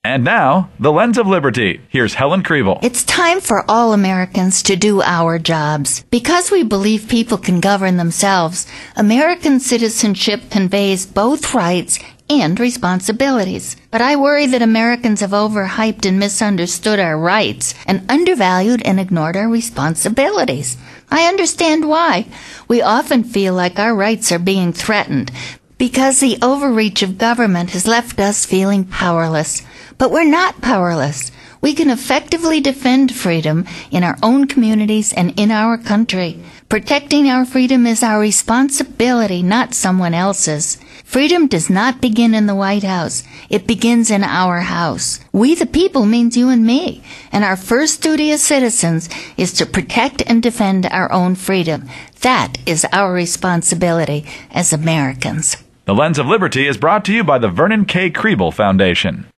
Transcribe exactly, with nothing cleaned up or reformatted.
And now, The Lens of Liberty. Here's Helen Kriebel. It's time for all Americans to do our jobs. Because we believe people can govern themselves, American citizenship conveys both rights and responsibilities. But I worry that Americans have overhyped and misunderstood our rights and undervalued and ignored our responsibilities. I understand why. We often feel like our rights are being threatened because the overreach of government has left us feeling powerless. But we're not powerless. We can effectively defend freedom in our own communities and in our country. Protecting our freedom is our responsibility, not someone else's. Freedom does not begin in the White House. It begins in our house. We the people means you and me. And our first duty as citizens is to protect and defend our own freedom. That is our responsibility as Americans. The Lens of Liberty is brought to you by the Vernon K. Kriebel Foundation.